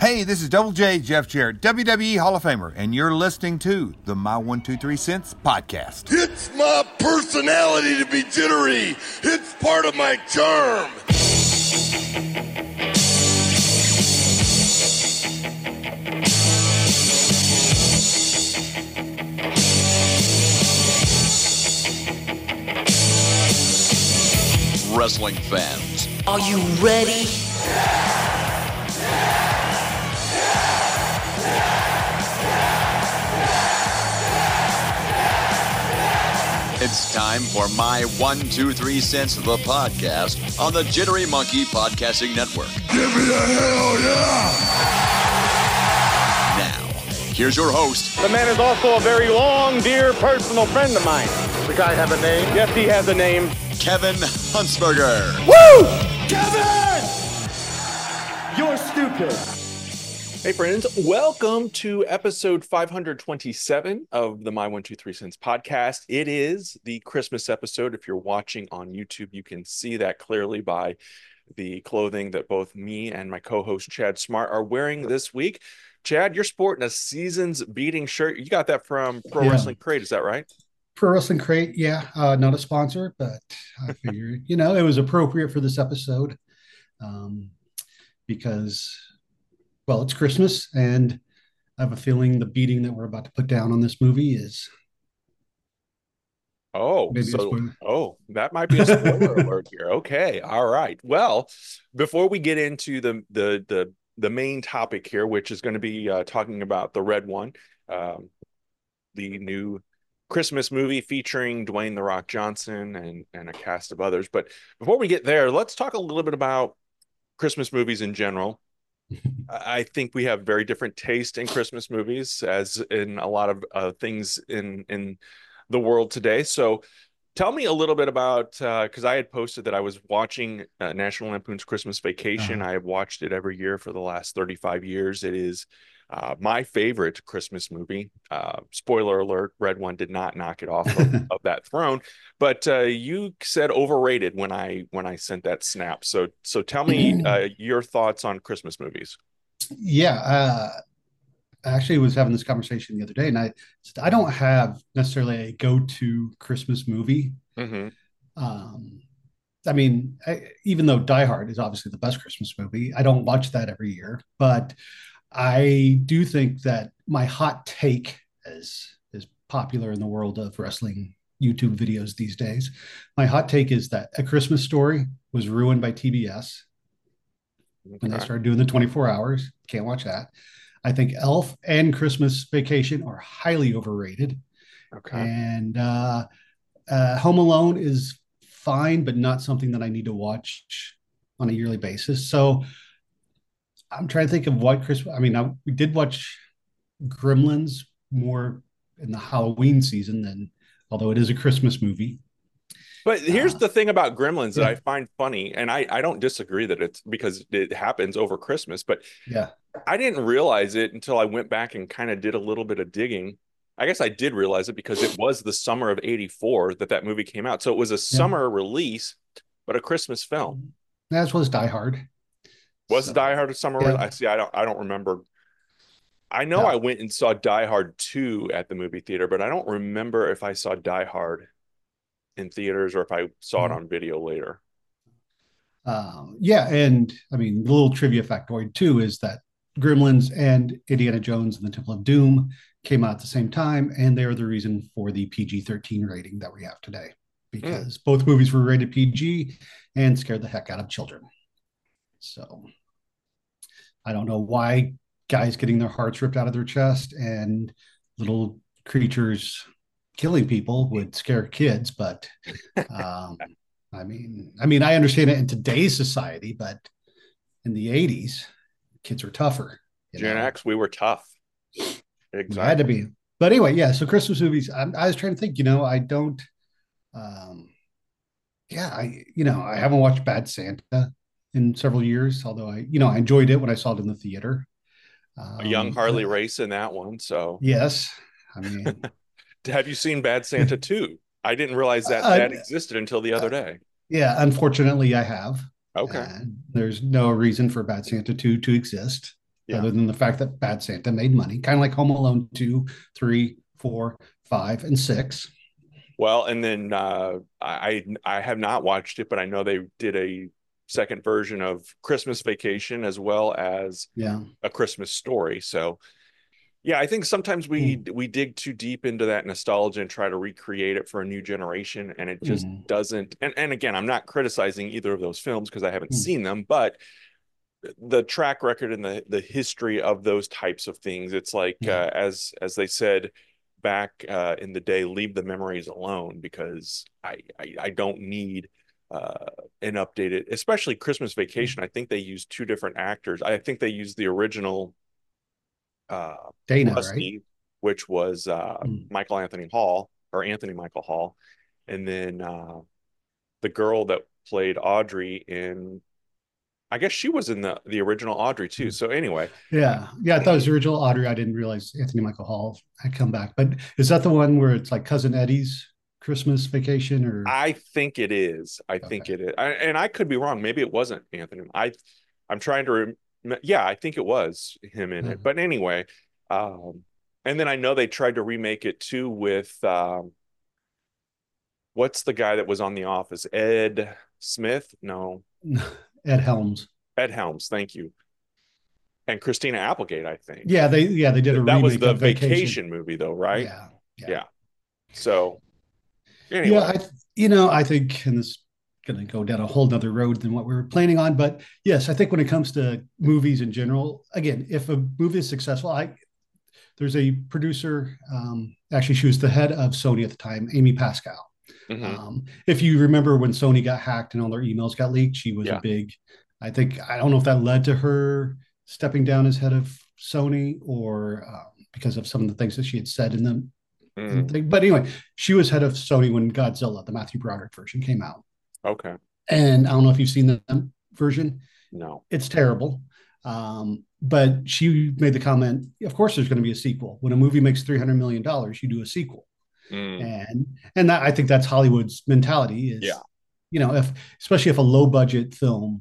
Hey, this is Double J, Jeff Jarrett, WWE Hall of Famer, and you're listening to the My 123 Cents podcast. It's my personality to be jittery. It's part of my charm. Wrestling fans, are you ready? It's time for My 123 Cents, the podcast on the Jittery Monkey Podcasting Network. Give me a hell yeah! Now, here's your host. The man is also a very long, dear personal friend of mine. The guy have a name? Yes, he has a name. Kevin Huntsberger. Woo! Kevin! You're stupid. Hey friends, welcome to episode 527 of the My 123 Cents podcast. It is the Christmas episode. If you're watching on YouTube, you can see that clearly by the clothing that both me and my co-host Chad Smart are wearing this week. Chad, you're sporting a Seasons Beating shirt. You got that from Pro Wrestling Crate, is that right? Pro Wrestling Crate, yeah. Not a sponsor, but I figured, it was appropriate for this episode because... well, it's Christmas, and I have a feeling the beating that we're about to put down on this movie is. That might be a spoiler alert here. Okay, all right. Well, before we get into the main topic here, which is going to be talking about The Red One, the new Christmas movie featuring Dwayne "The Rock" Johnson and a cast of others. But before we get there, let's talk a little bit about Christmas movies in general. I think we have very different taste in Christmas movies, as in a lot of things in the world today. So tell me a little bit about, because I had posted that I was watching National Lampoon's Christmas Vacation. I have watched it every year for the last 35 years. It is my favorite Christmas movie. Spoiler alert, Red One did not knock it off of that throne. But you said overrated when I sent that snap. So tell me your thoughts on Christmas movies. Yeah, I actually was having this conversation the other day, and I said I don't have necessarily a go-to Christmas movie. Mm-hmm. Even though Die Hard is obviously the best Christmas movie, I don't watch that every year. But I do think that my hot take is popular in the world of wrestling YouTube videos these days. My hot take is that A Christmas Story was ruined by TBS when they started doing the 24 hours. Can't watch that. I think Elf and Christmas Vacation are highly overrated. Okay. And Home Alone is fine, but not something that I need to watch on a yearly basis. So I'm trying to think of what Christmas. We did watch Gremlins more in the Halloween season than, although it is a Christmas movie. But here's the thing about Gremlins that I find funny, and I don't disagree that it's because it happens over Christmas, but yeah, I didn't realize it until I went back and kind of did a little bit of digging. I guess I did realize it because it was the summer of '84 that movie came out. So it was a summer release, but a Christmas film. As was Die Hard. Die Hard a summer? Yeah. I see. I don't remember. I know I went and saw Die Hard 2 at the movie theater, but I don't remember if I saw Die Hard in theaters or if I saw it on video later. And the little trivia factoid too is that Gremlins and Indiana Jones and the Temple of Doom came out at the same time, and they are the reason for the PG-13 rating that we have today, because both movies were rated PG and scared the heck out of children. So I don't know why guys getting their hearts ripped out of their chest and little creatures killing people would scare kids, but I understand it in today's society, but in the 80s, kids were tougher. Gen X, we were tough. Exactly. It had to be. But anyway, yeah. So Christmas movies, I was trying to think. I don't. I haven't watched Bad Santa in several years, although I enjoyed it when I saw it in the theater. A young Harley Race in that one. So yes, have you seen Bad Santa 2? I didn't realize that existed until the other day. Yeah, unfortunately, I have. Okay. There's no reason for Bad Santa 2 to exist. Yeah. other than the fact that Bad Santa made money, kind of like Home Alone 2, 3, 4, 5, and 6. Well, and then I have not watched it, but I know they did a second version of Christmas Vacation as well as Yeah. A Christmas Story. So yeah, I think sometimes we dig too deep into that nostalgia and try to recreate it for a new generation, and it just doesn't. And again, I'm not criticizing either of those films because I haven't seen them, but the track record and the history of those types of things, it's like as they said back in the day, leave the memories alone, because I don't need an updated, especially Christmas Vacation. I think they used two different actors. I think they used the original Dana, Rusty, right? which was Michael Anthony Hall, or Anthony Michael Hall, and then the girl that played Audrey in, I guess she was in the original Audrey too. So anyway, Yeah. I thought it was the original Audrey. I didn't realize Anthony Michael Hall had come back. But is that the one where it's like Cousin Eddie's Christmas Vacation? Or I think it is. I think it is. And I could be wrong. Maybe it wasn't Anthony. I'm trying to yeah, I think it was him in it. But anyway, and then I know they tried to remake it too with what's the guy that was on The Office? Ed Smith? No. Ed Helms. Ed Helms, thank you. And Christina Applegate, I think. Yeah, they did a that remake was the of vacation movie though, right? Yeah. So anyway. I think, and this is going to go down a whole nother road than what we were planning on, but yes, I think when it comes to movies in general, again, if a movie is successful, there's a producer, actually she was the head of Sony at the time, Amy Pascal. If you remember when Sony got hacked and all their emails got leaked, she was a big, I don't know if that led to her stepping down as head of Sony or because of some of the things that she had said in them. But anyway, she was head of Sony when Godzilla, the Matthew Broderick version, came out. Okay. And I don't know if you've seen the version. No. It's terrible. But she made the comment, of course there's going to be a sequel. When a movie makes $300 million, you do a sequel. And that, I think that's Hollywood's mentality is, especially if a low budget film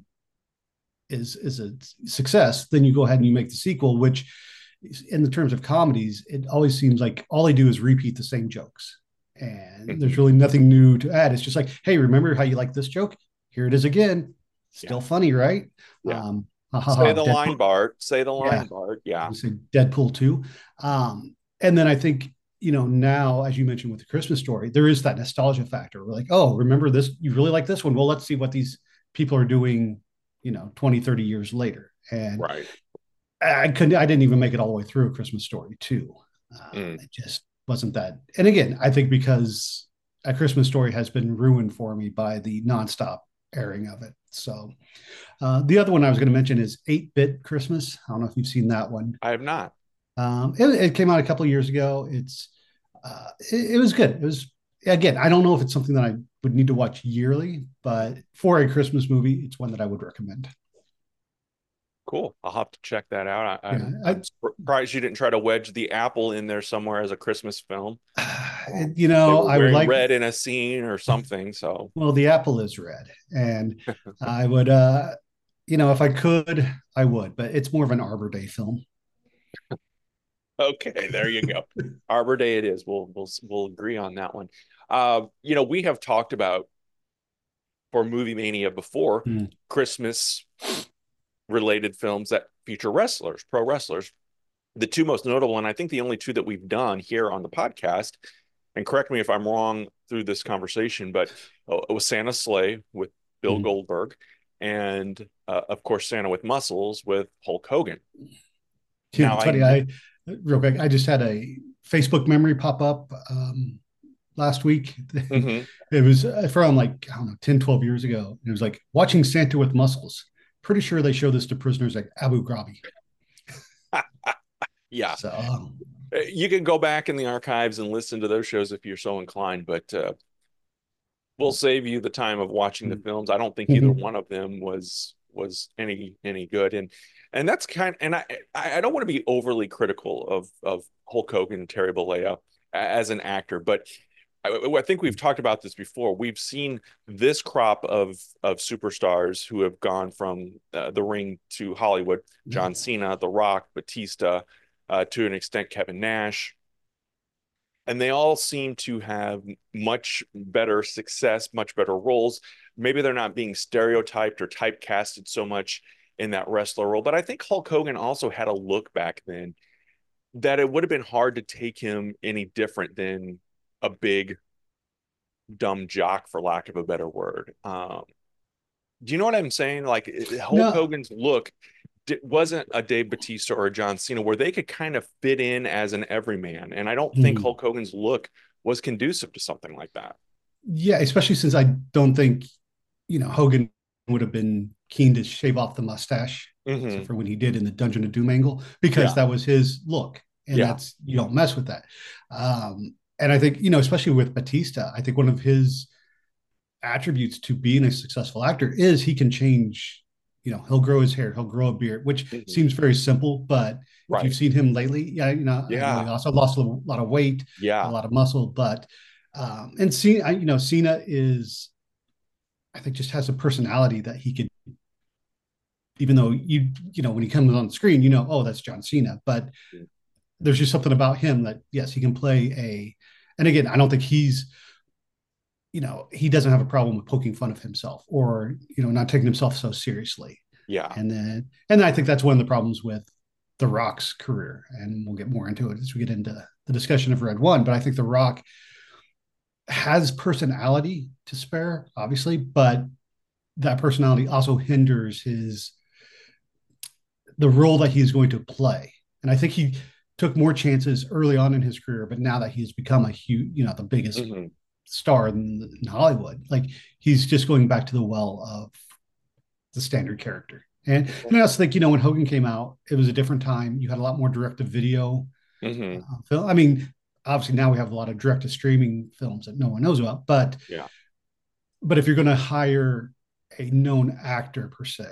is a success, then you go ahead and you make the sequel, which in the terms of comedies, it always seems like all they do is repeat the same jokes. And there's really nothing new to add. It's just like, hey, remember how you like this joke? Here it is again. Still funny, right? Yeah. Say the line, Bart. Say the line, Bart. Yeah. Say Deadpool 2. And then I think, now, as you mentioned with the Christmas Story, there is that nostalgia factor. We're like, oh, remember this? You really like this one? Well, let's see what these people are doing, 20, 30 years later. And I didn't even make it all the way through A Christmas Story 2. It just wasn't that. And again, I think because A Christmas Story has been ruined for me by the nonstop airing of it. So the other one I was going to mention is 8-Bit Christmas. I don't know if you've seen that one. I have not. It came out a couple of years ago. It was good. It was, again, I don't know if it's something that I would need to watch yearly, but for a Christmas movie, it's one that I would recommend. Cool. I'll have to check that out. I'm surprised you didn't try to wedge the apple in there somewhere as a Christmas film. I would like red in a scene or something. So, well, the apple is red, and I would, if I could, I would, but it's more of an Arbor Day film. Okay, there you go. Arbor Day it is. We'll agree on that one. We have talked about for Movie Mania before Christmas related films that feature wrestlers, pro wrestlers. The two most notable, and I think the only two that we've done here on the podcast, and correct me if I'm wrong through this conversation, but it was Santa's Sleigh with Bill Goldberg, and of course Santa with Muscles with Hulk Hogan. Yeah, it's funny. Real quick, I just had a Facebook memory pop up last week. It was from 10, 12 years ago. It was like watching Santa with Muscles. Pretty sure they show this to prisoners at Abu Ghraib. Yeah. So you can go back in the archives and listen to those shows if you're so inclined, but we'll save you the time of watching the films. I don't think either one of them was any good. And that's and I don't want to be overly critical of Hulk Hogan and Terry Bollea as an actor, but I think we've talked about this before. We've seen this crop of superstars who have gone from the ring to Hollywood: John Cena, The Rock, Batista, to an extent Kevin Nash, and they all seem to have much better success, much better roles. Maybe they're not being stereotyped or typecasted so much in that wrestler role, but I think Hulk Hogan also had a look back then that it would have been hard to take him any different than a big dumb jock, for lack of a better word. Do you know what I'm saying? Like Hulk Hogan's look wasn't a Dave Batista or a John Cena where they could kind of fit in as an everyman. And I don't think Hulk Hogan's look was conducive to something like that. Yeah, especially since I don't think, Hogan would have been keen to shave off the mustache, except for when he did in the Dungeon of Doom angle, because that was his look. And that's, you don't mess with that. And I think, especially with Batista, I think one of his attributes to being a successful actor is he can change, he'll grow his hair, he'll grow a beard, which seems very simple, but if you've seen him lately, he also lost a lot of weight, a lot of muscle, but and Cena is, I think, just has a personality that he could, even though when he comes on the screen, oh, that's John Cena, but there's just something about him that, yes, he can play and again, I don't think he's, he doesn't have a problem with poking fun of himself or, not taking himself so seriously. Yeah. And I think that's one of the problems with The Rock's career. And we'll get more into it as we get into the discussion of Red One. But I think The Rock has personality to spare, obviously, but that personality also hinders the role that he's going to play. And I think he took more chances early on in his career, but now that he's become a huge, the biggest star in Hollywood, like he's just going back to the well of the standard character. And I also think, when Hogan came out, it was a different time. You had a lot more direct-to-video film. I mean, obviously now we have a lot of direct-to-streaming films that no one knows about, but if you're going to hire a known actor per se,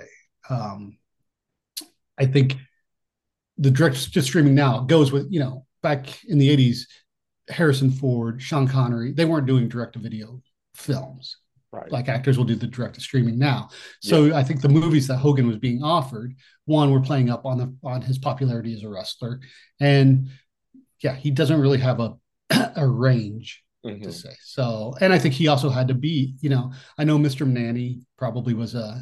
I think the direct-to-streaming now goes with, back in the 80s, Harrison Ford, Sean Connery, they weren't doing direct-to-video films. Right. Like actors will do the direct-to-streaming now. So I think the movies that Hogan was being offered, one, were playing up on his popularity as a wrestler. And he doesn't really have a range to say. So, and I think he also had to be, I know Mr. Manny probably was a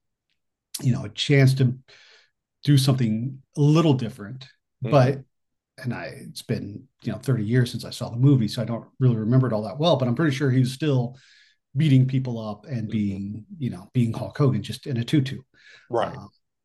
chance to do something a little different, but it's been 30 years since I saw the movie, so I don't really remember it all that well, but I'm pretty sure he was still beating people up and being Hulk Hogan, just in a tutu. Right.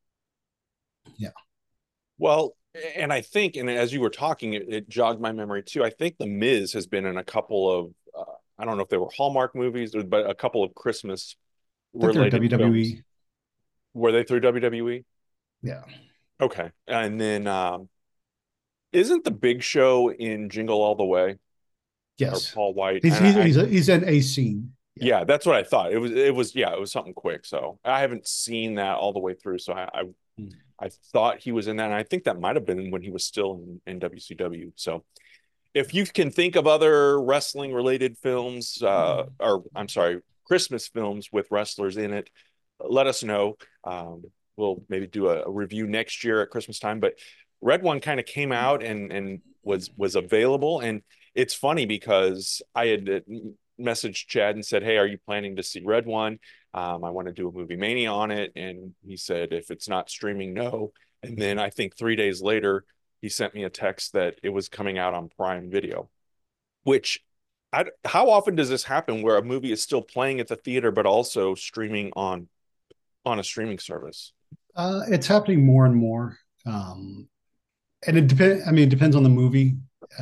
Yeah. Well, and I think, and as you were talking, it jogged my memory too. I think The Miz has been in a couple of, I don't know if they were Hallmark movies, but a couple of Christmas related WWE. Films. Were they through WWE? Yeah. Okay. And then, isn't the Big Show in Jingle All the Way? Yes. Or Paul White? He's in a scene. Yeah, that's what I thought. It was something quick. So I haven't seen that all the way through. So I thought he was in that. And I think that might have been when he was still in WCW. So if you can think of other wrestling related films, or I'm sorry, Christmas films with wrestlers in it, let us know. We'll maybe do a review next year at Christmas time. But Red One kind of came out and was available. And it's funny because I had messaged Chad and said, hey, are you planning to see Red One? I want to do a movie mania on it. And he said, if it's not streaming, no. And then I think 3 days later, he sent me a text that it was coming out on Prime Video, which how often does this happen where a movie is still playing at the theater, but also streaming on a streaming service? It's happening more and more. And it depends on the movie.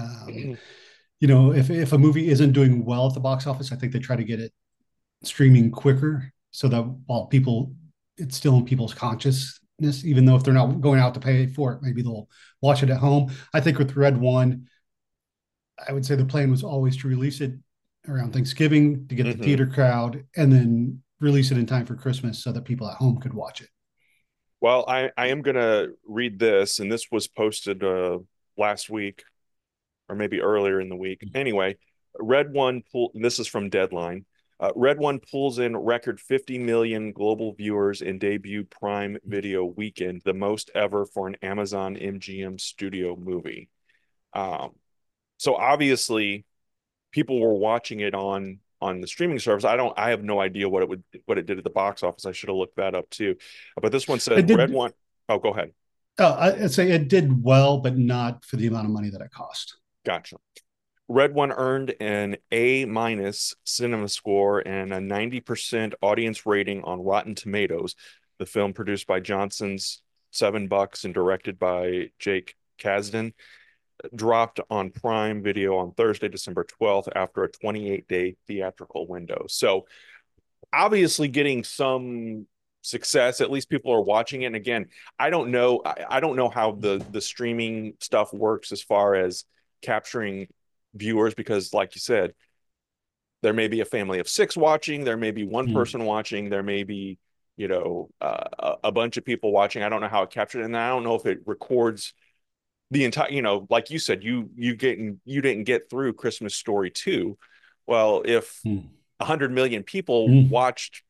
If a movie isn't doing well at the box office, I think they try to get it streaming quicker so that while it's still in people's consciousness, even though if they're not going out to pay for it, maybe they'll watch it at home. I think with Red One, I would say the plan was always to release it around Thanksgiving to get the theater crowd and then release it in time for Christmas so that people at home could watch it. Well, I am going to read this, and this was posted last week or maybe earlier in the week. Anyway, Red One this is from Deadline. Red One pulls in record 50 million global viewers in debut Prime Video weekend, the most ever for an Amazon MGM studio movie. So obviously, people were watching it on the streaming service. I have no idea what it did at the box office. I should have looked that up too. But this one says Red One. Oh, go ahead. Oh, I'd say it did well, but not for the amount of money that it cost. Gotcha. Red One earned an A- cinema score and a 90% audience rating on Rotten Tomatoes. The film, produced by Johnson's $7 and directed by Jake Kasdan, dropped on Prime Video on Thursday, December 12th, after a 28-day theatrical window. So obviously getting some success. At least people are watching it. And again, I don't know how the streaming stuff works as far as capturing viewers, because like you said, there may be a family of 6 watching, there may be one person watching, there may be a bunch of people watching. I don't know how it captured it, and I don't know if it records the entire, like you said, you didn't get through Christmas Story 2. Well, if 100 million people watched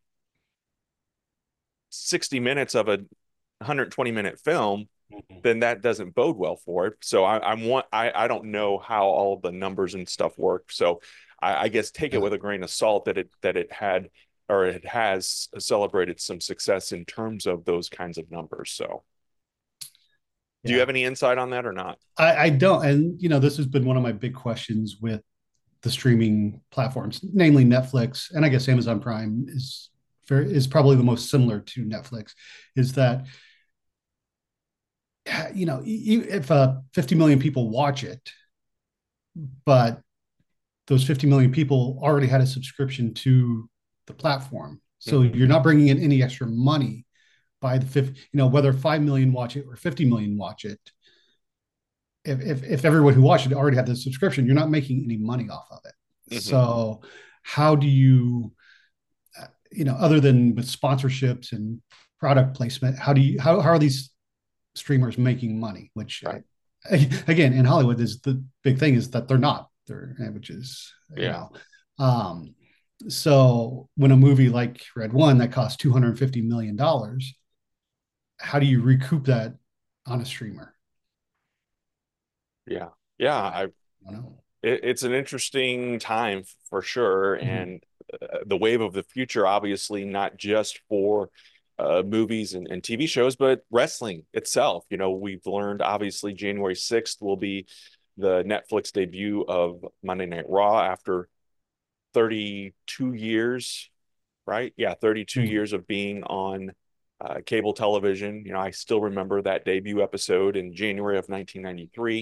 60 minutes of a 120-minute film, then that doesn't bode well for it. So I don't know how all the numbers and stuff work. So I guess take it with a grain of salt that it had, or it has celebrated some success in terms of those kinds of numbers. So do you have any insight on that or not? I don't. And, this has been one of my big questions with the streaming platforms, namely Netflix. And I guess Amazon Prime is probably the most similar to Netflix, is that, if 50 million people watch it, but those 50 million people already had a subscription to the platform. So you're not bringing in any extra money by the 50, whether 5 million watch it or 50 million watch it. If everyone who watched it already had the subscription, you're not making any money off of it. So how do you, other than with sponsorships and product placement, how are these streamers making money? Which, again, in Hollywood, is the big thing is that they're not. Which is, so when a movie like Red One that costs $250 million, how do you recoup that on a streamer? Yeah. I don't know. It's an interesting time for sure. And the wave of the future, obviously, not just for movies and TV shows, but wrestling itself. We've learned, obviously, January 6th will be the Netflix debut of Monday Night Raw after 32 years, right? Yeah, 32 years of being on cable television. I still remember that debut episode in January of 1993.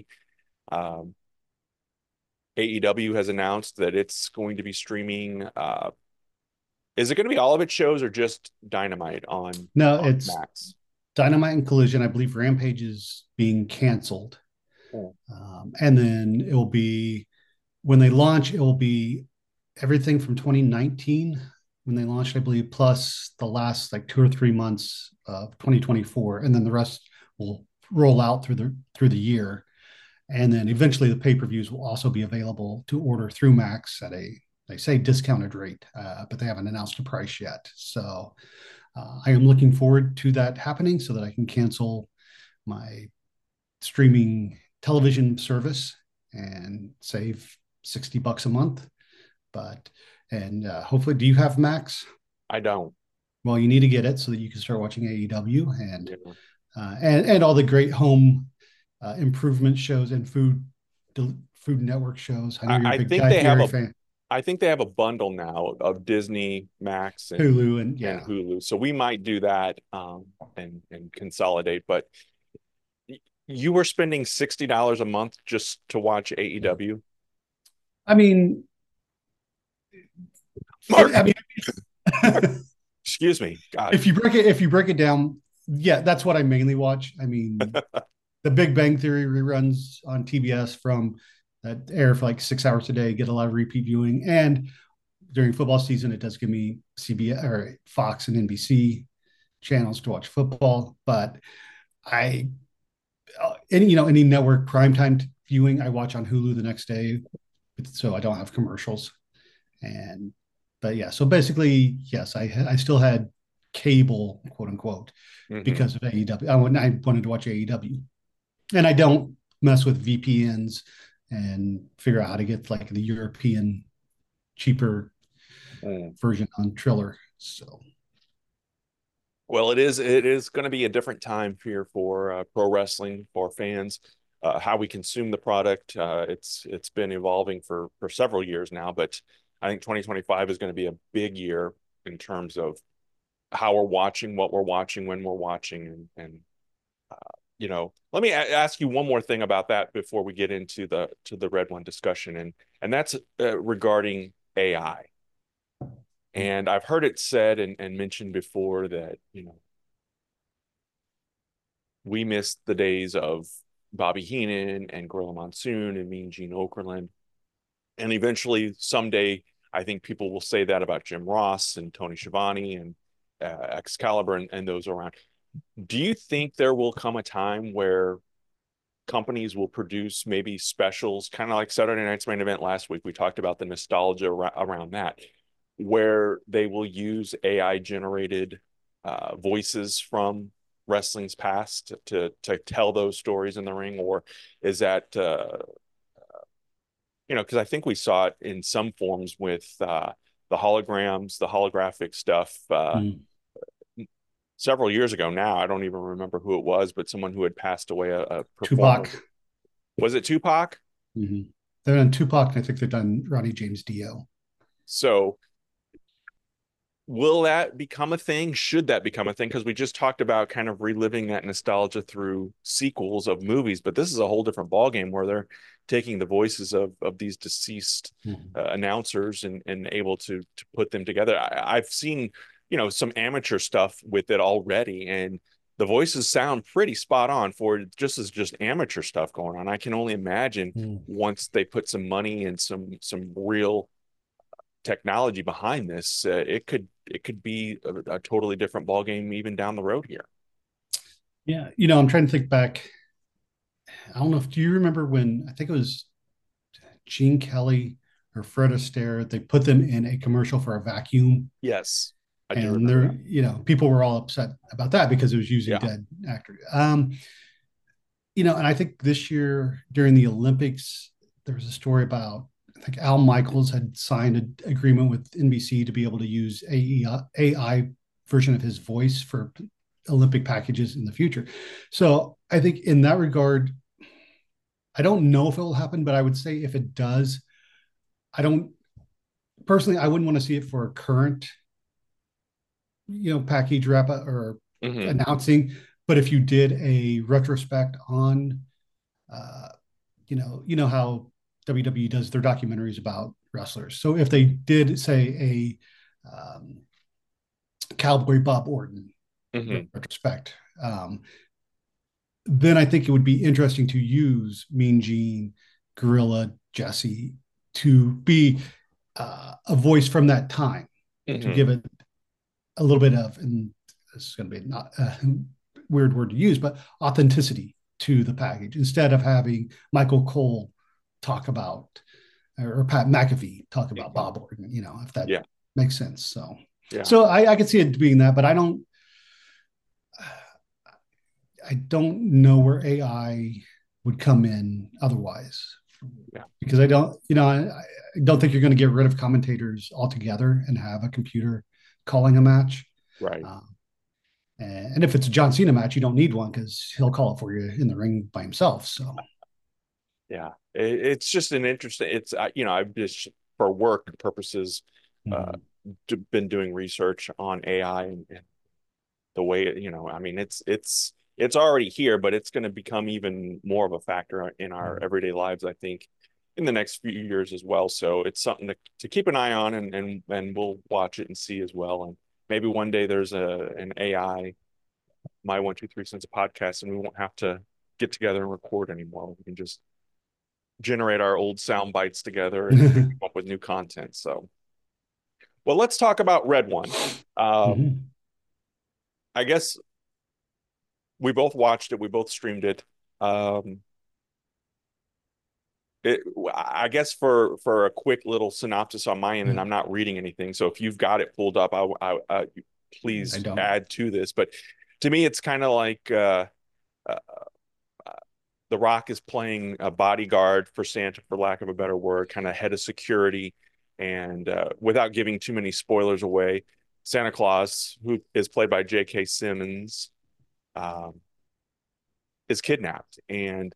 AEW has announced that it's going to be streaming. Is it going to be all of its shows or just Dynamite on? No, it's Max. Dynamite and Collision. I believe Rampage is being canceled. And then it will be, when they launch, it will be everything from 2019 when they launched, I believe, plus the last 2 or 3 months of 2024, and then the rest will roll out through the year. And then eventually the pay-per-views will also be available to order through Max at they say discounted rate, but they haven't announced a price yet. So I am looking forward to that happening so that I can cancel my streaming television service and save $60 a month. And hopefully, do you have Max? I don't. Well, you need to get it so that you can start watching AEW and all the great home improvement shows and Food Network shows. I know you're a big Guy Fieri fan. I think they have a bundle now of Disney, Max, and Hulu, and Hulu. So we might do that and consolidate. But you were spending $60 a month just to watch AEW. I mean, Mark. Excuse me. God. If you break it down, that's what I mainly watch. I mean, the Big Bang Theory reruns on TBS from that air for 6 hours a day, get a lot of repeat viewing. And during football season, it does give me CBS or Fox and NBC channels to watch football. But any network primetime viewing, I watch on Hulu the next day. so I don't have commercials. And but yeah, so basically, yes, I still had cable, quote unquote, because of AEW. I wanted to watch AEW, and I don't mess with VPNs and figure out how to get like the European cheaper version on Triller. So Well, it is going to be a different time here for pro wrestling for fans. How we consume the product, it's been evolving for several years now, but I think 2025 is going to be a big year in terms of how we're watching, what we're watching, when we're watching, and let me ask you one more thing about that before we get into the Red One discussion, and that's regarding AI. And I've heard it said and mentioned before that, we missed the days of Bobby Heenan and Gorilla Monsoon and Mean Gene Okerlund. And eventually, someday, I think people will say that about Jim Ross and Tony Schiavone and Excalibur and those around. Do you think there will come a time where companies will produce maybe specials, kind of like Saturday Night's Main Event last week? We talked about the nostalgia around that, where they will use AI generated voices from wrestling's past to tell those stories in the ring? Or is that because I think we saw it in some forms with the holograms, the holographic stuff several years ago now. I don't even remember who it was, but someone who had passed away, a performer. Tupac. Was it Tupac? Mm-hmm. They've done Tupac, and I think they've done Ronnie James Dio. So will that become a thing? Should that become a thing? Because we just talked about kind of reliving that nostalgia through sequels of movies, but this is a whole different ballgame where they're taking the voices of these deceased announcers and able to put them together. I've seen, some amateur stuff with it already, and the voices sound pretty spot on for just amateur stuff going on. I can only imagine once they put some money and some real technology behind this, it could be a totally different ballgame even down the road here. Yeah, I'm trying to think back. I don't know if do you remember when I think it was Gene Kelly or Fred Astaire, they put them in a commercial for a vacuum. Yes. And they're, people were all upset about that because it was using dead actors. And I think this year during the Olympics, there was a story about, I think Al Michaels had signed an agreement with NBC to be able to use AI version of his voice for Olympic packages in the future. So I think in that regard, I don't know if it will happen, but I would say if it does, I wouldn't want to see it for a current, package wrap up or announcing. But if you did a retrospect on, how WWE does their documentaries about wrestlers. So if they did say a Cowboy Bob Orton retrospect, then I think it would be interesting to use Mean Gene, Gorilla, Jesse to be a voice from that time to give it a little bit of, and this is going to be not a weird word to use, but authenticity to the package instead of having Michael Cole talk about or Pat McAfee talk about Bob Orton, if that makes sense. So I could see it being that, but I don't know where AI would come in otherwise. Because I don't think you're going to get rid of commentators altogether and have a computer calling a match. Right. And if it's a John Cena match, you don't need one because he'll call it for you in the ring by himself. So, yeah, it's just an interesting. It's I've just for work purposes been doing research on AI and the way it's already here, but it's going to become even more of a factor in our everyday lives, I think, in the next few years as well. So it's something to keep an eye on, and we'll watch it and see as well. And maybe one day there's an AI My 123 Cents a podcast, and we won't have to get together and record anymore. We can just generate our old sound bites together and come up with new content. So, well, let's talk about Red One. I guess we both watched it. We both streamed it. I guess for a quick little synopsis on my end, and I'm not reading anything, so if you've got it pulled up, I please add to this. But to me, it's kind of like The Rock is playing a bodyguard for Santa, for lack of a better word, kind of head of security. And without giving too many spoilers away, Santa Claus, who is played by J.K. Simmons, is kidnapped. And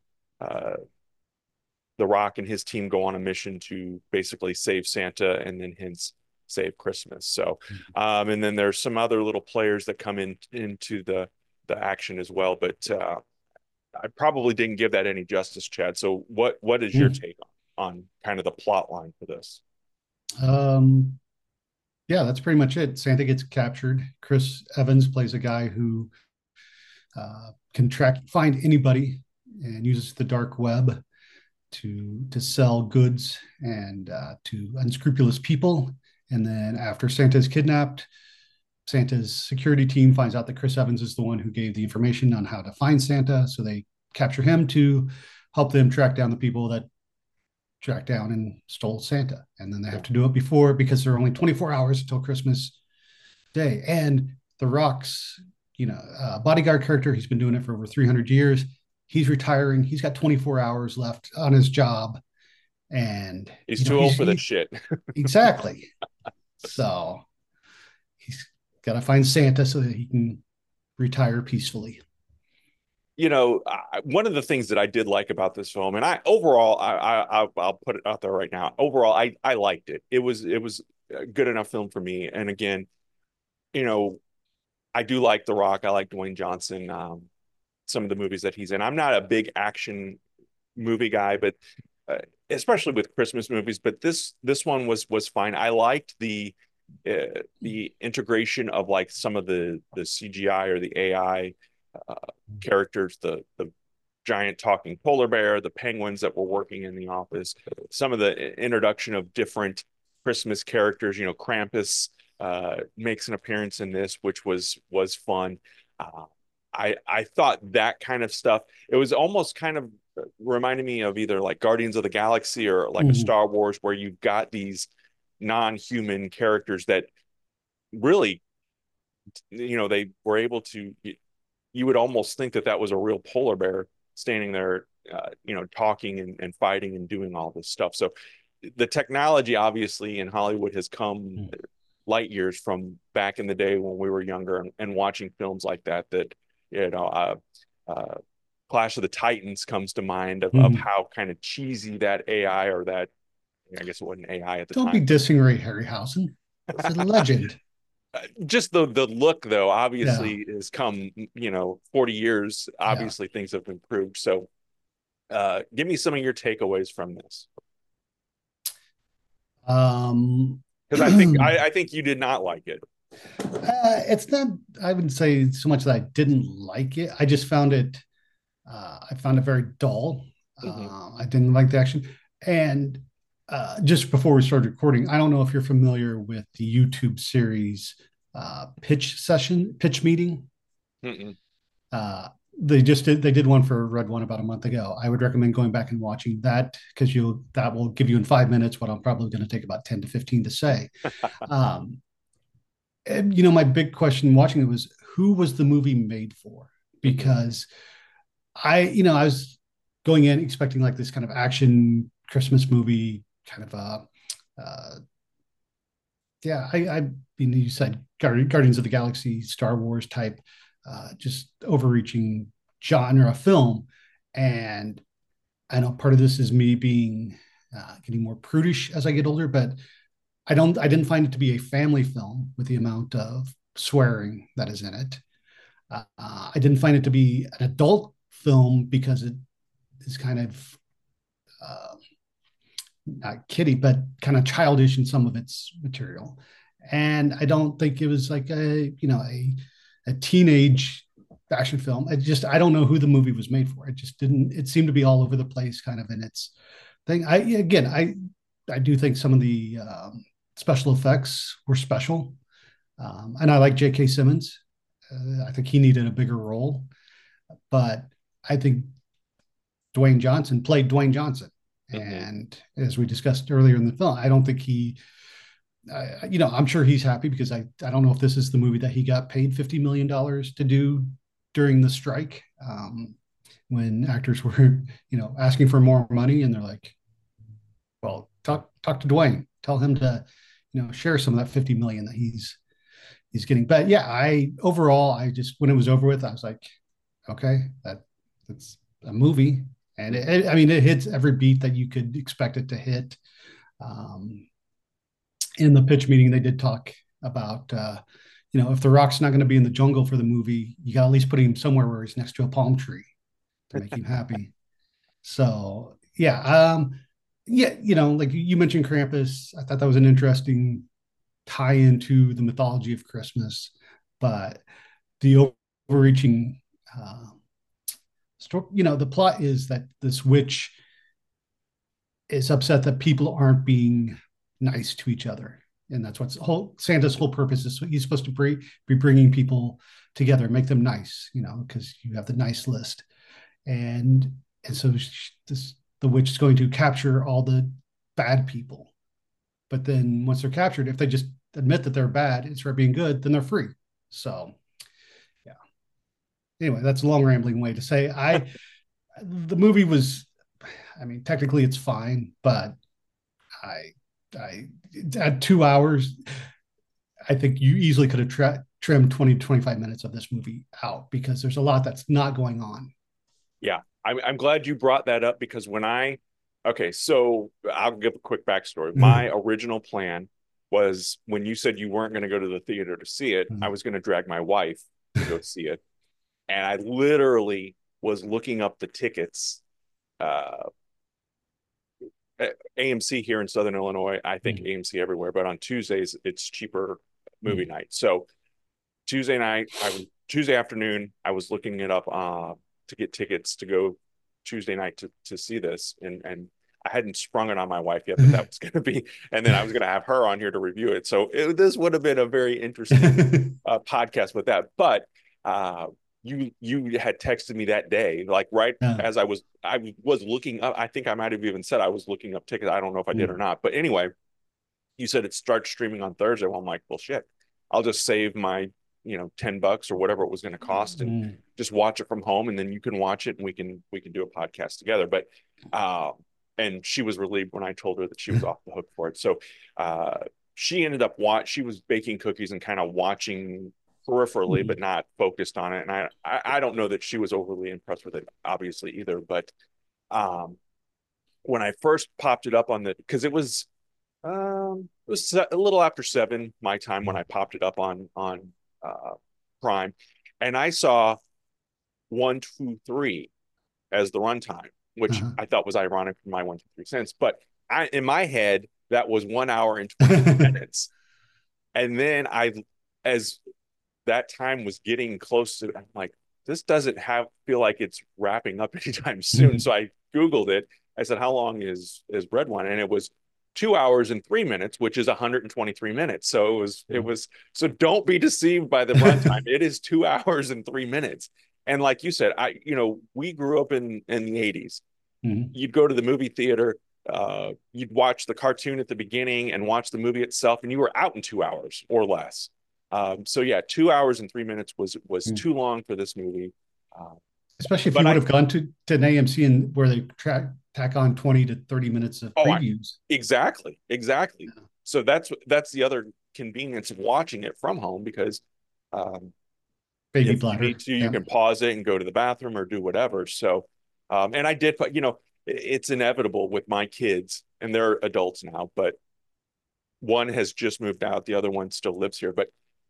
The Rock and his team go on a mission to basically save Santa and then hence save Christmas. So, and then there's some other little players that come into the action as well. But I probably didn't give that any justice, Chad. So what is your take on kind of the plot line for this? Yeah, that's pretty much it. Santa gets captured. Chris Evans plays a guy who can find anybody and uses the dark web to sell goods and to unscrupulous people. And then after Santa is kidnapped, Santa's security team finds out that Chris Evans is the one who gave the information on how to find Santa. So they capture him to help them track down the people that tracked down and stole Santa. And then they have to do it because there are only 24 hours until Christmas Day. And The Rock's, bodyguard character, he's been doing it for over 300 years. He's retiring. He's got 24 hours left on his job. And he's too old for this shit. Exactly. So he's got to find Santa so that he can retire peacefully. One of the things that I did like about this film, and I'll put it out there right now. Overall, I liked it. It was a good enough film for me. And again, I do like The Rock. I like Dwayne Johnson. Some of the movies that he's in. I'm not a big action movie guy, but especially with Christmas movies. But this one was fine. I liked the integration of like some of the CGI or the AI characters, the giant talking polar bear, the penguins that were working in the office, some of the introduction of different Christmas characters. Krampus makes an appearance in this, which was fun. I thought that kind of stuff, it was almost kind of reminded me of either like Guardians of the Galaxy or like a Star Wars, where you've got these non-human characters that really, they were able to, you would almost think that was a real polar bear standing there, talking and fighting and doing all this stuff. So the technology obviously in Hollywood has come light years from back in the day when we were younger and watching films like that, Clash of the Titans comes to mind of how kind of cheesy that AI, or that, I guess it wasn't AI at the time. Don't be dissing Ray Harryhausen. It's a legend. Just the look, though, obviously has come, 40 years. Obviously, things have improved. So, give me some of your takeaways from this. Because I think you did not like it. It's not. I wouldn't say so much that I didn't like it. I just found it. I found it very dull. I didn't like the action. And just before we started recording, I don't know if you're familiar with the YouTube series Pitch Meeting. They did one for Red One about a month ago. I would recommend going back and watching that, because that will give you in 5 minutes what I'm probably going to take about 10 to 15 to say. And, my big question watching it was, who was the movie made for? Because I was going in expecting like this kind of action Christmas movie, kind of you said Guardians of the Galaxy, Star Wars type, just overreaching genre film. And I know part of this is me being getting more prudish as I get older, but I didn't find it to be a family film with the amount of swearing that is in it. I didn't find it to be an adult film because it is kind of not kiddie, but kind of childish in some of its material. And I don't think it was like a teenage action film. I don't know who the movie was made for. It seemed to be all over the place kind of in its thing. I do think some of the special effects were special. And I like J.K. Simmons. I think he needed a bigger role, but I think Dwayne Johnson played Dwayne Johnson, And as we discussed earlier in the film, I don't think I'm sure he's happy because I don't know if this is the movie that he got paid $50 million to do during the strike, when actors were, asking for more money, and they're like, well, talk to Dwayne, tell him to, share some of that 50 million that he's getting. But yeah, I just, when it was over with, I was like, okay, that's a movie. And it hits every beat that you could expect it to hit. In the pitch meeting, they did talk about, if The Rock's not going to be in the jungle for the movie, you got to at least put him somewhere where he's next to a palm tree to make him happy. So yeah, like you mentioned Krampus, I thought that was an interesting tie into the mythology of Christmas, but the overreaching story, the plot is that this witch is upset that people aren't being nice to each other, and that's what's Santa's whole purpose is. He's supposed to be bringing people together, make them nice, because you have the nice list, and so the witch is going to capture all the bad people. But then once they're captured, if they just admit that they're bad and start being good, then they're free. So yeah. Anyway, that's a long rambling way to say the movie was, technically it's fine, but I at 2 hours, I think you easily could have trimmed 20 to 25 minutes of this movie out because there's a lot that's not going on. Yeah. I'm glad you brought that up because so I'll give a quick backstory. My original plan was when you said you weren't going to go to the theater to see it, I was going to drag my wife to go see it. And I literally was looking up the tickets. AMC here in Southern Illinois, I think AMC everywhere, but on Tuesdays, it's cheaper movie night. So Tuesday afternoon, I was looking it up to get tickets to go Tuesday night to see this. And I hadn't sprung it on my wife yet, but that was going to be, and then I was going to have her on here to review it. So this would have been a very interesting podcast with that. But you had texted me that day, like as I was looking up. I think I might have even said I was looking up tickets. I don't know if I did or not. But anyway, you said it starts streaming on Thursday. Well, I'm like, well, shit, I'll just save my $10 or whatever it was going to cost and just watch it from home, and then you can watch it and we can do a podcast together. But and she was relieved when I told her that she was off the hook for it. So she ended up she was baking cookies and kind of watching peripherally, but not focused on it. And I don't know that she was overly impressed with it, obviously, either. But when I first popped it up because it was a little after 7 my time when I popped it up on Prime, and I saw 1, 2, 3 as the runtime, which I thought was ironic for my 1, 2, 3 cents. But in my head, that was 1 hour and 20 minutes. And then as that time was getting close to, I'm like, this doesn't feel like it's wrapping up anytime soon. So I Googled it. I said, how long is Red One? And it was 2 hours and 3 minutes, which is 123 minutes. So it was, so don't be deceived by the runtime. It is 2 hours and 3 minutes. And like you said, we grew up in the 80s. You'd go to the movie theater, you'd watch the cartoon at the beginning and watch the movie itself, and you were out in 2 hours or less. So yeah, 2 hours and 3 minutes was too long for this movie. Especially if you would have gone to an AMC and where they tack on 20 to 30 minutes of previews. Exactly. Yeah. So that's the other convenience of watching it from home, because baby bladder. You can pause it and go to the bathroom or do whatever. So, and I did, but it's inevitable with my kids, and they're adults now, but one has just moved out. The other one still lives here, but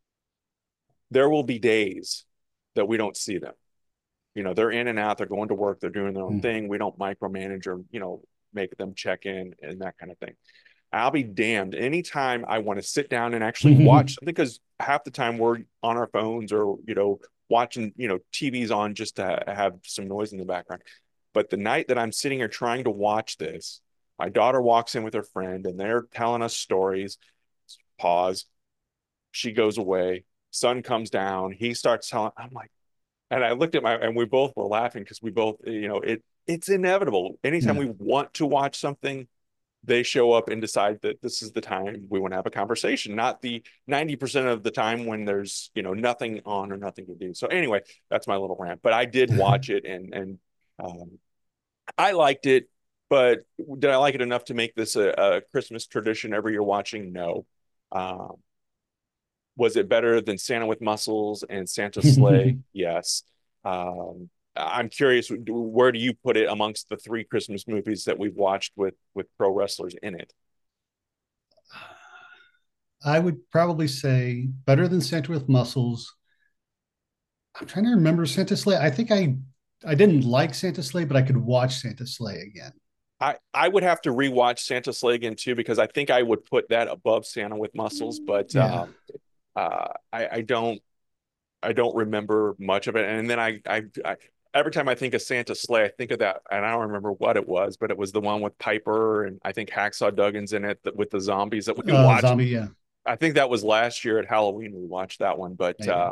there will be days that we don't see them. They're in and out, they're going to work, they're doing their own thing. We don't micromanage or, make them check in and that kind of thing. I'll be damned anytime I want to sit down and actually watch something, because half the time we're on our phones or, watching, TV's on just to have some noise in the background. But the night that I'm sitting here trying to watch this, my daughter walks in with her friend and they're telling us stories. Pause. She goes away. Sun comes down. He starts telling. I'm like, and I looked at and we both were laughing because we both, it's inevitable. Anytime Yeah. we want to watch something, they show up and decide that this is the time we want to have a conversation, not the 90% of the time when there's, nothing on or nothing to do. So anyway, that's my little rant. But I did watch it, and I liked it. But did I like it enough to make this a Christmas tradition every year watching? No. Um, was it better than Santa with Muscles and Santa's Sleigh? Yes. I'm curious, where do you put it amongst the three Christmas movies that we've watched with pro wrestlers in it? I would probably say better than Santa with Muscles. I'm trying to remember Santa Sleigh. I think I didn't like Santa Sleigh, but I could watch Santa Sleigh again. I would have to rewatch Santa Sleigh again too, because I think I would put that above Santa with Muscles, but Yeah. I don't remember much of it. And then I every time I think of Santa Sleigh, I think of that, and I don't remember what it was, but it was the one with Piper and I think Hacksaw Duggan's in it, with the zombies that we watched. Zombie, yeah. I think that was last year at Halloween we watched that one, but Maybe.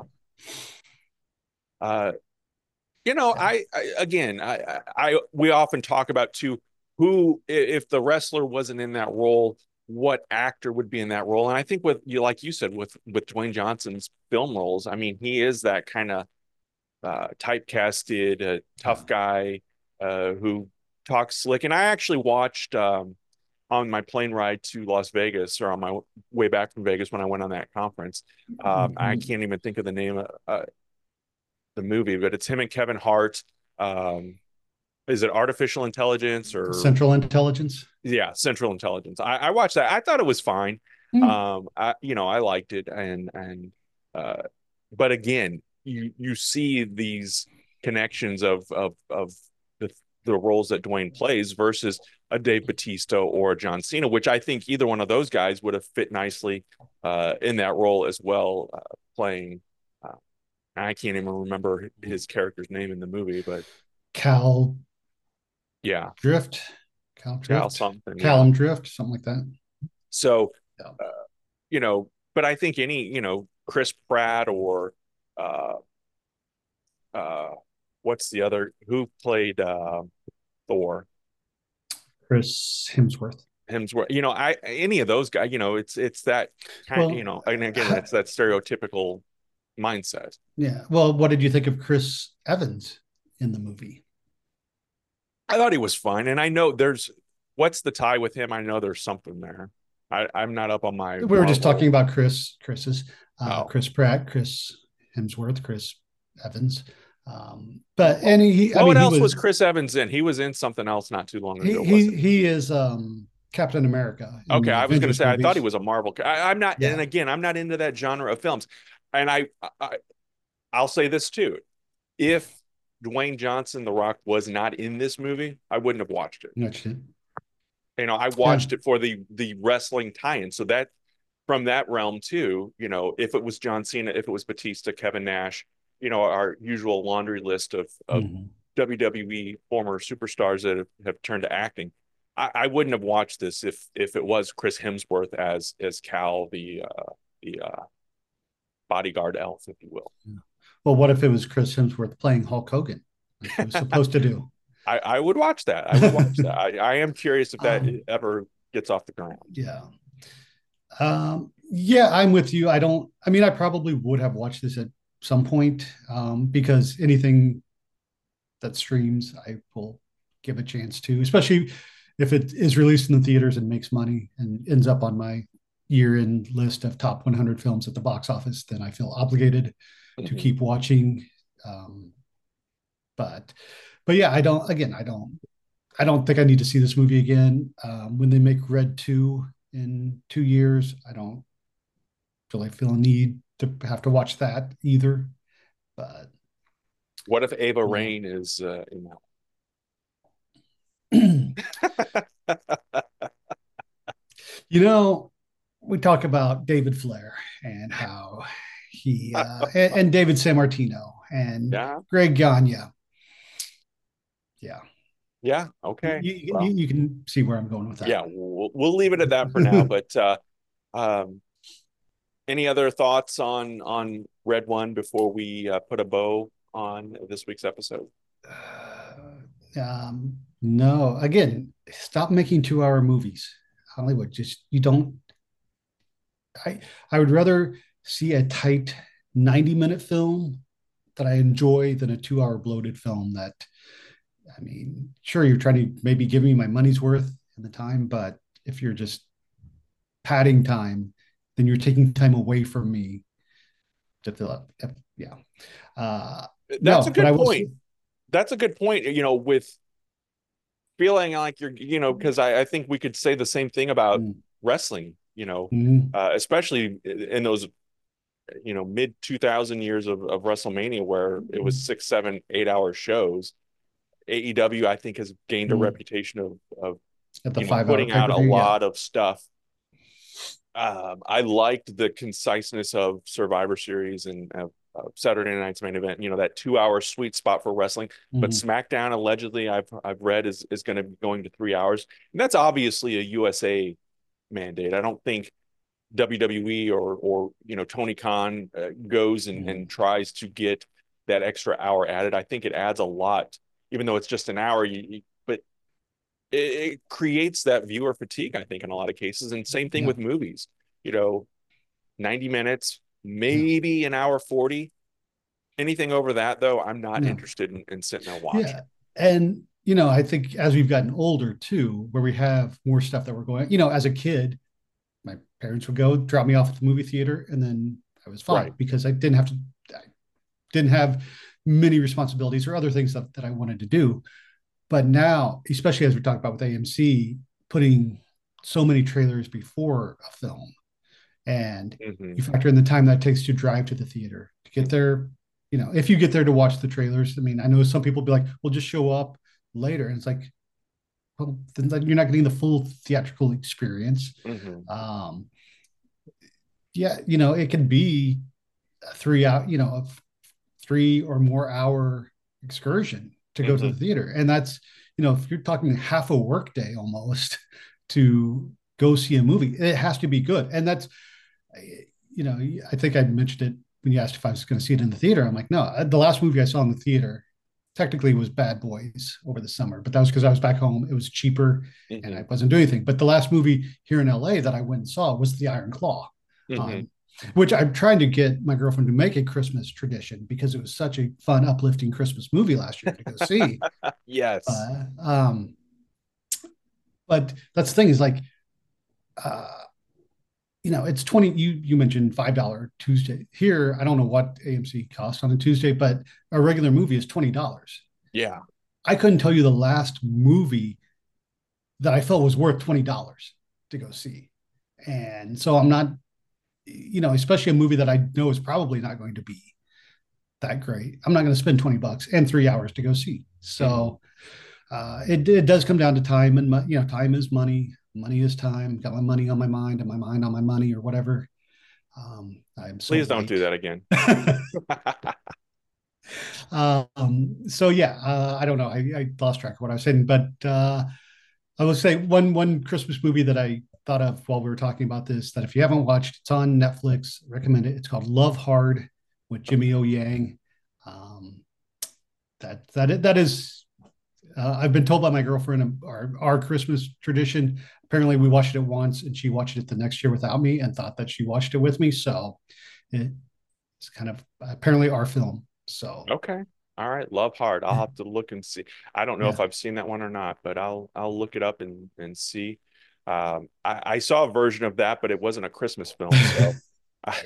uh I again, we often talk about too, who, if the wrestler wasn't in that role, what actor would be in that role? And I think with you, like you said, with Dwayne Johnson's film roles, I mean, he is that kind of typecasted tough guy who talks slick. And I actually watched on my plane ride to Las Vegas, or on my way back from Vegas when I went on that conference. I can't even think of the name of the movie, but it's him and Kevin Hart. Is it Artificial Intelligence or Central Intelligence? Yeah, Central Intelligence. I watched that. I thought it was fine. I liked it, but again, you see these connections of the roles that Dwayne plays versus a Dave Batista or a John Cena, which I think either one of those guys would have fit nicely in that role as well, playing. I can't even remember his character's name in the movie, but Cal yeah, Drift, Cal Drift, something, Callum Drift, something like that. So, but I think any, Chris Pratt or what's the other who played Thor? Chris Hemsworth. Any of those guys, it's that kind, and again, it's that stereotypical mindset. Yeah. Well, what did you think of Chris Evans in the movie? I thought he was fine, and I know what's the tie with him? I know there's something there. I'm not up on my. We were just talking about Chris's Chris Pratt, Chris Hemsworth, Chris Evans. But what else was Chris Evans in? He was in something else not too long ago. He is Captain America. Okay, I was going to say movies. I thought he was a Marvel. I'm not, and again, I'm not into that genre of films. And I'll say this too: if Dwayne Johnson, The Rock, was not in this movie, I wouldn't have watched it. I watched it for the wrestling tie-in. So that, from that realm too, if it was John Cena, if it was Batista, Kevin Nash, our usual laundry list of WWE former superstars that have turned to acting, I wouldn't have watched this if it was Chris Hemsworth as Cal, the bodyguard elf, if you will. Well, what if it was Chris Hemsworth playing Hulk Hogan, like he was supposed to do? I would watch that. I would watch that. I am curious if that ever gets off the ground. Yeah. Yeah, I'm with you. I probably would have watched this at some point because anything that streams, I will give a chance to, especially if it is released in the theaters and makes money and ends up on my year-end list of top 100 films at the box office, then I feel obligated to keep watching. But yeah, I don't think I need to see this movie again. When they make Red 2 in 2 years, I don't feel a need to have to watch that either. But what if Ava Raine is in that? We talk about David Flair and how he and David Sammartino and Greg Gagne. Yeah. Okay. You can see where I'm going with that. Yeah, we'll leave it at that for now. But any other thoughts on Red One before we put a bow on this week's episode? No, again, stop making 2 hour movies. Hollywood, just you don't. I I would rather see a tight 90-minute film that I enjoy than a 2 hour bloated film that, I mean, sure, you're trying to maybe give me my money's worth in the time, but if you're just padding time, then you're taking time away from me to fill up. Yeah. That's a No, but good I will point. say, That's a good point. With feeling like you're, because I think we could say the same thing about mm, wrestling, mm, especially in those, mid 2000 years of WrestleMania where it was 6, 7, 8 hour shows. AEW, I think, has gained a mm, reputation of at the 5 hour putting out a pay-per-view, yeah. lot of stuff. I liked the conciseness of Survivor Series and Saturday Night's Main Event. That 2 hour sweet spot for wrestling. But Mhm. SmackDown allegedly, I've read is going to be going to 3 hours, and that's obviously a USA mandate. I don't think WWE or Tony Khan goes and Mhm. tries to get that extra hour added. I think it adds a lot, even though it's just an hour. But it creates that viewer fatigue, I think, in a lot of cases. And same thing Yeah, with movies. You know, 90 minutes, yeah, maybe an hour 40. Anything over that, though, I'm not no, interested in sitting there yeah. watching. And, I think as we've gotten older too, where we have more stuff that we're going, as a kid, my parents would go drop me off at the movie theater and then I was fine Right. because I didn't have many responsibilities or other things that I wanted to do. But now, especially as we're talking about with AMC, putting so many trailers before a film, and Mm-hmm. you factor in the time that takes to drive to the theater to get there. If you get there to watch the trailers, I mean, I know some people be like, "Well, just show up later," and it's like, well, then you're not getting the full theatrical experience. Mm-hmm. Um, yeah, it can be a 3 hour, a 3 or more hour excursion to go to Mm-hmm. the theater. And that's, if you're talking half a workday almost to go see a movie, it has to be good. And that's, I think I mentioned it when you asked if I was going to see it in the theater. I'm like, no, the last movie I saw in the theater technically was Bad Boys over the summer, but that was because I was back home. It was cheaper and Mm-hmm. I wasn't doing anything. But the last movie here in LA that I went and saw was The Iron Claw. Mm-hmm. Um, which I'm trying to get my girlfriend to make a Christmas tradition because it was such a fun, uplifting Christmas movie last year to go see. Yes. Uh, um, but that's the thing is like, uh, it's 20. You mentioned $5 Tuesday here. I don't know what AMC costs on a Tuesday, but a regular movie is $20. Yeah. I couldn't tell you the last movie that I felt was worth $20 to go see, and so I'm not, especially a movie that I know is probably not going to be that great. I'm not going to spend $20 and 3 hours to go see. Mm-hmm. So it does come down to time, and time is money. Money is time. Got my money on my mind and my mind on my money or whatever. I'm so Please don't do white. that again. So yeah, I don't know. I lost track of what I was saying, but I will say one Christmas movie that I thought of while we were talking about this that if you haven't watched, it's on Netflix. I recommend it. It's called Love Hard with Jimmy O Yang. Um, that is I've been told by my girlfriend our Christmas tradition. Apparently, we watched it once, and she watched it the next year without me, and thought that she watched it with me. So it's kind of apparently our film. So Okay. All right. Love Hard. I'll have to look and see. I don't know if yeah, I've seen that one or not, but I'll look it up and see. I saw a version of that, but it wasn't a Christmas film, so I,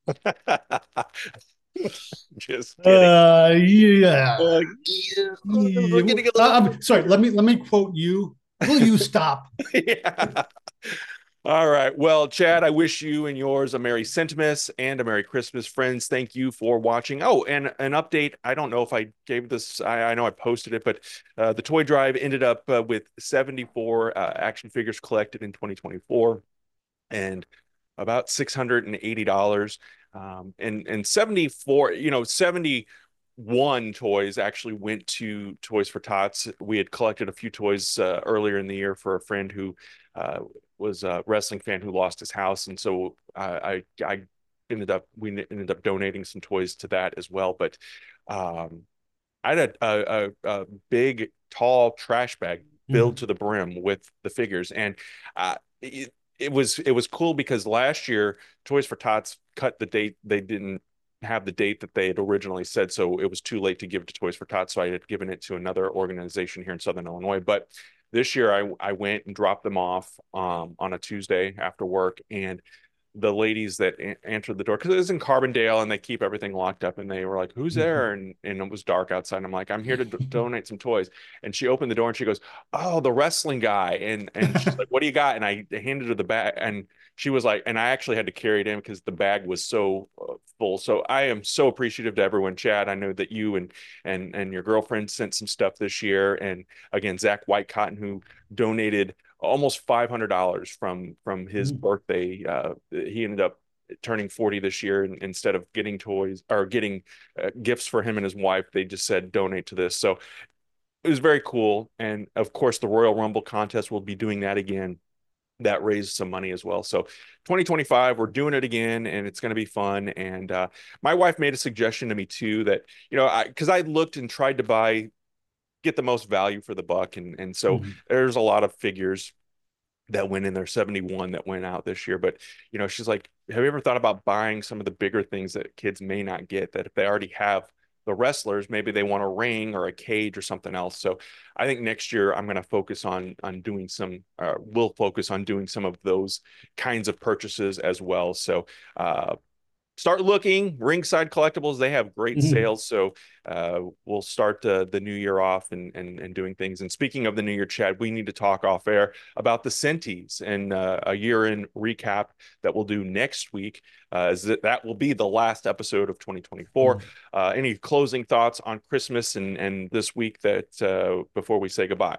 just kidding. yeah. We're getting a little I'm sorry. Let me quote you. Will you stop? yeah. All right. Well, Chad, I wish you and yours a Merry Sentimus and a Merry Christmas, friends. Thank you for watching. Oh, and an update. I don't know if I gave this, I know I posted it, but the toy drive ended up with 74 action figures collected in 2024 and about $680. And 74, 71 toys actually went to Toys for Tots. We had collected a few toys earlier in the year for a friend who uh, was a wrestling fan who lost his house, and so we ended up donating some toys to that as well. But um, I had a big, tall trash bag filled to the brim with the figures, and it was cool because last year Toys for Tots cut the date. They didn't have the date that they had originally said, so it was too late to give it to Toys for Tots. So I had given it to another organization here in Southern Illinois. But this year I went and dropped them off on a Tuesday after work, and the ladies that answered the door, because it was in Carbondale and they keep everything locked up, and they were like, "Who's there?" And it was dark outside, and I'm like, "I'm here to donate some toys." And she opened the door and she goes, "Oh, the wrestling guy." And she's like, "What do you got?" And I handed her the bag, and she was like, and I actually had to carry it in because the bag was so full. So I am so appreciative to everyone. Chad, I know that you and your girlfriend sent some stuff this year, and again, Zach Whitecotton, who donated almost $500 from his birthday. He ended up turning 40 this year, and instead of getting toys or getting gifts for him and his wife, they just said donate to this. So it was very cool. And of course, the Royal Rumble contest will be doing that again. That raised some money as well. So 2025, we're doing it again, and it's going to be fun. And my wife made a suggestion to me too that, because I looked and tried to get the most value for the buck. And so there's a lot of figures that went in there, 71 that went out this year. But, she's like, have you ever thought about buying some of the bigger things that kids may not get, that if they already have the wrestlers, maybe they want a ring or a cage or something else. So I think next year I'm going to focus on doing we'll focus on doing some of those kinds of purchases as well. So, start looking. Ringside Collectibles, they have great sales. So we'll start the new year off and doing things. And speaking of the new year, Chad, we need to talk off air about the Cinti's and a year-end recap that we'll do next week. That will be the last episode of 2024. Any closing thoughts on Christmas and this week that before we say goodbye?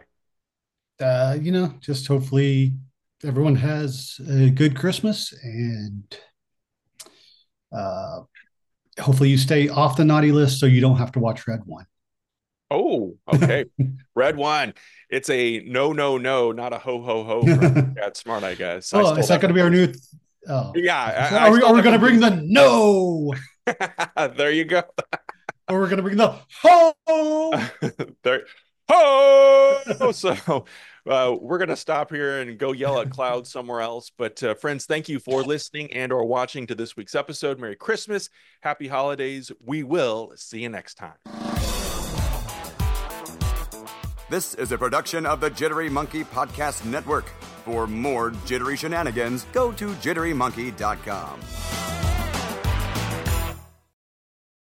Just hopefully everyone has a good Christmas, and hopefully you stay off the naughty list so you don't have to watch Red One. Oh, okay. Red One. It's a no, not a ho, ho, ho. That's smart, I guess. Oh, is that going to be our new? Yeah. Are we going to bring the no? There you go. Or we're going to bring the ho. There. Ho! So we're going to stop here and go yell at clouds somewhere else. But friends, thank you for listening and or watching to this week's episode. Merry Christmas. Happy holidays. We will see you next time. This is a production of the Jittery Monkey Podcast Network. For more jittery shenanigans, go to jitterymonkey.com.